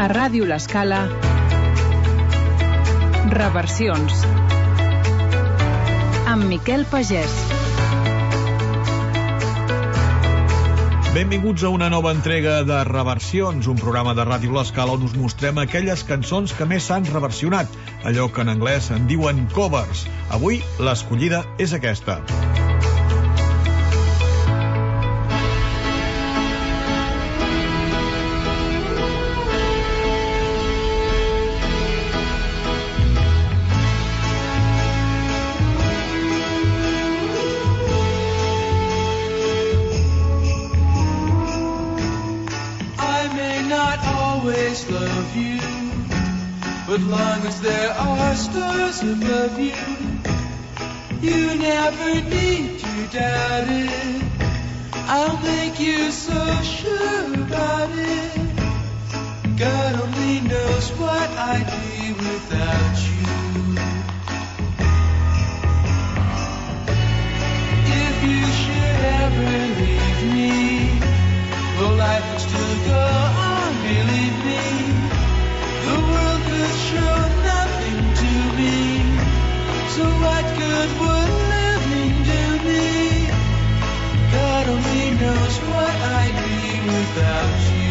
A Ràdio L'Escala, Reversions, amb Miquel Pagès. Benvinguts a una nova entrega de Reversions, un programa de Ràdio L'Escala on us mostrem aquelles cançons que més s'han reversionat, allò que en anglès en diuen covers. Avui l'escollida és aquesta. Love you, but long as there are stars above you, you never need to doubt it. I'll make you so sure about it. God only knows what I'd be without you. If you should ever leave me, well, life would still go on, believe me. The world could show nothing to me, so what good would living do me? God only knows what I'd be without you.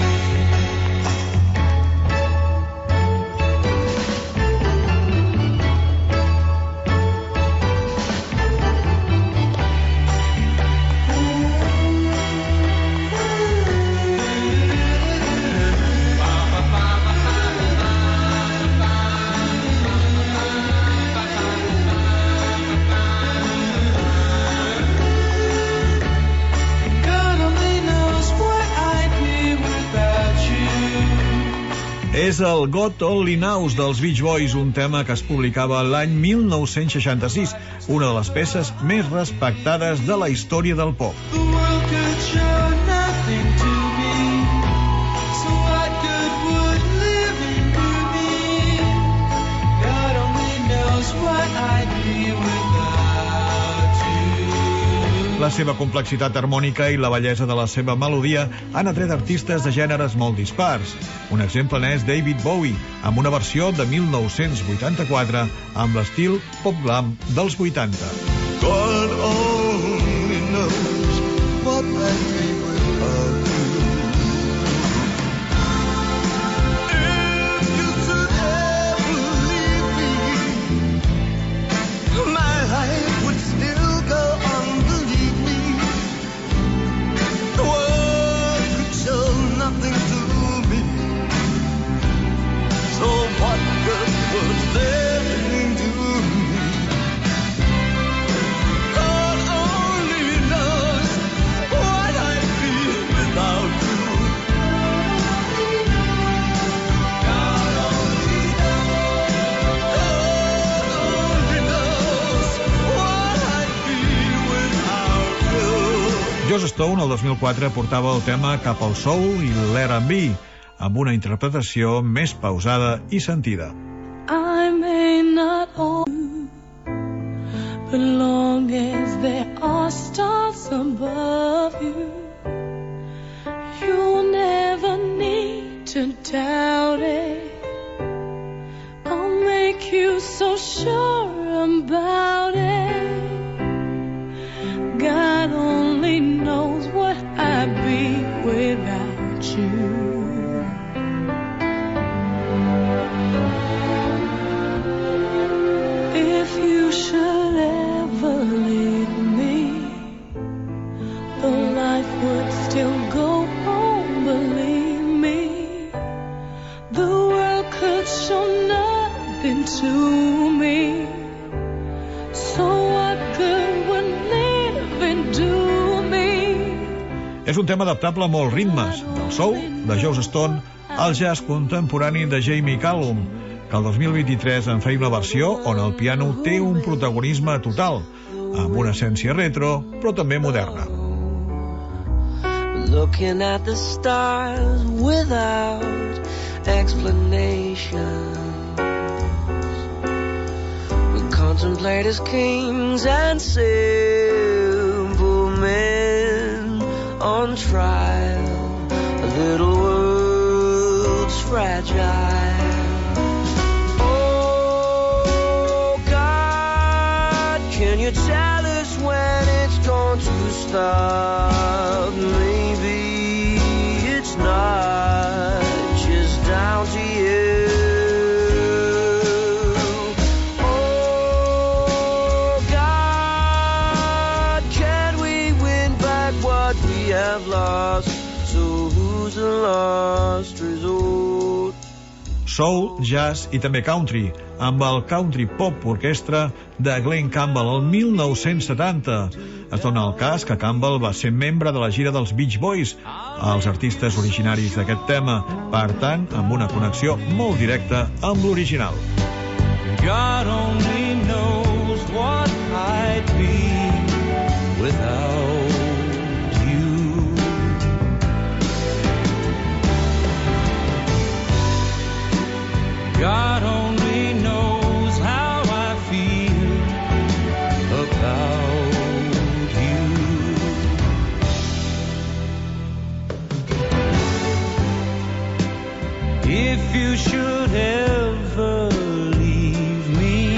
És el God Only Knows dels Beach Boys, un tema que es publicava l'any 1966, una de les peces més respectades de la història del pop. La seva complexitat harmònica i la bellesa de la seva melodia han atret artistes de gèneres molt dispars. Un exemple n'és David Bowie, amb una versió de 1984 amb l'estil pop glam dels 80. God only knows what I'd be without you. If you should ever leave me, my life would still go on. Nothing to me, so what good would living do me? God only knows what I'd be without you. God only knows what I'd be without you. Joss Stone, el 2004, portava el tema cap al soul i l'R&B, amb una interpretació més pausada i sentida. I may not own you, but long as there are stars above you, you'll never need to doubt it. I'll make you so sure about it. God only knows what I'd be without you. If you should ever leave me, the life would still go on, believe me. The world could show nothing to me, so what good would living do me? És un tema adaptable a molts ritmes, del soul, de Joss Stone, al jazz contemporani de Jamie Cullum, que el 2023 en feia una versió on el piano té un protagonisme total, amb una essència retro, però també moderna. Looking at the stars without explanation, we contemplate as kings and simple men on trial, a little world's fragile. Oh God, can you tell us when it's going to stop? Maybe it's not just down to you. Have lost, so who's the last resort? Soul, jazz i també country, amb el Country Pop Orquestra de Glen Campbell el 1970. Es dona el cas que Campbell va ser membre de la gira dels Beach Boys, els artistes originaris d'aquest tema, per tant, amb una connexió molt directa amb l'original. God only knows what I'd be without God only knows how I feel about you. If you should ever leave me,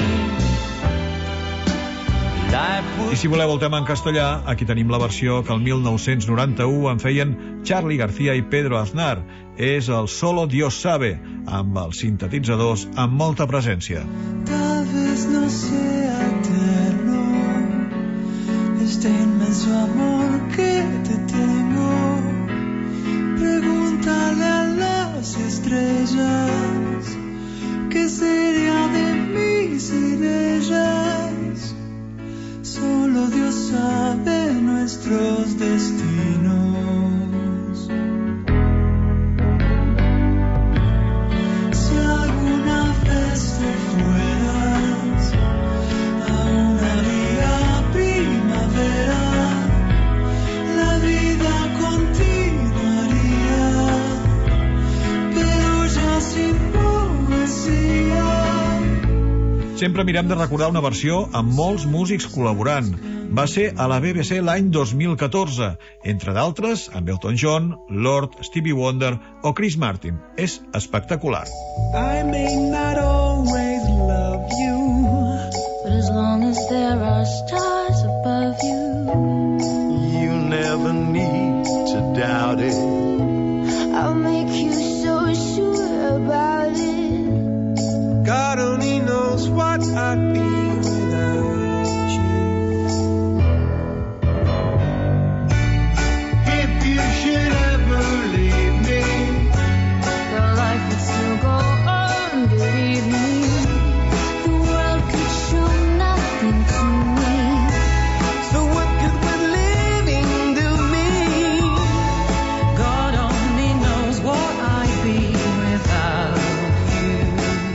I si voleu el tema en castellà, aquí tenim la versió que el 1991 en feien Charly García i Pedro Aznar. És el Solo Dios Sabe, amb els sintetitzadors amb molta presència. Tal vez no sea eterno este inmenso amor que te tengo. Pregúntale a las estrellas qué sería de mí sin ellas. Solo Dios sabe nuestros destinos. Sempre mirem de recordar una versió amb molts músics col·laborant. Va ser a la BBC l'any 2014, entre d'altres amb Elton John, Lord, Stevie Wonder o Chris Martin. És espectacular. I may not always love you, But as long as there are stars above you, You never need to doubt it. I'll make you so sure about it. God only knows what I'd be without you. If you should ever leave me, Your life would still go on, believe me. The world could show nothing to me. so what good would living do me? God only knows what I'd be without you.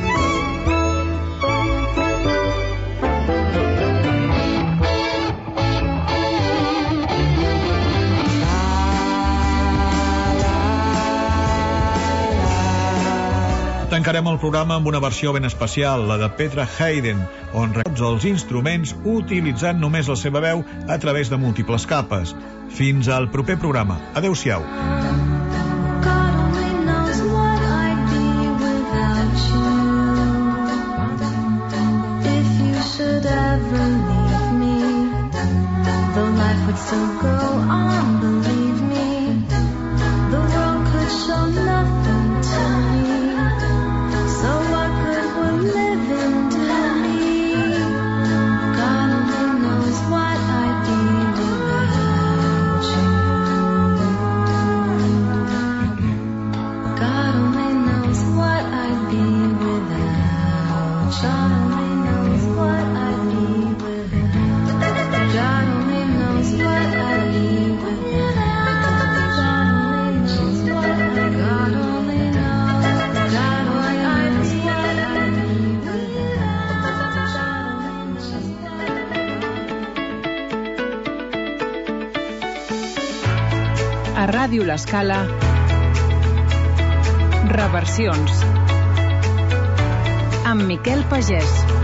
Tancarem el programa amb una versió ben especial, la de Petra Haden, on records els instruments utilitzant només la seva veu a través de múltiples capes. Fins al proper programa. Adéu-siau. God only knows what I'd be without you. If you should ever leave me, though life would still go on, believe me. The world could show nothing to me. So what good would living do me? God only knows what I'd be without you. God only knows what I'd be without. God only knows what I'd be without. God only knows what I'd be without. God only knows what God only knows. God only knows what I'd be without. A Ràdio L'Escala, Reversions amb Miquel Pagès.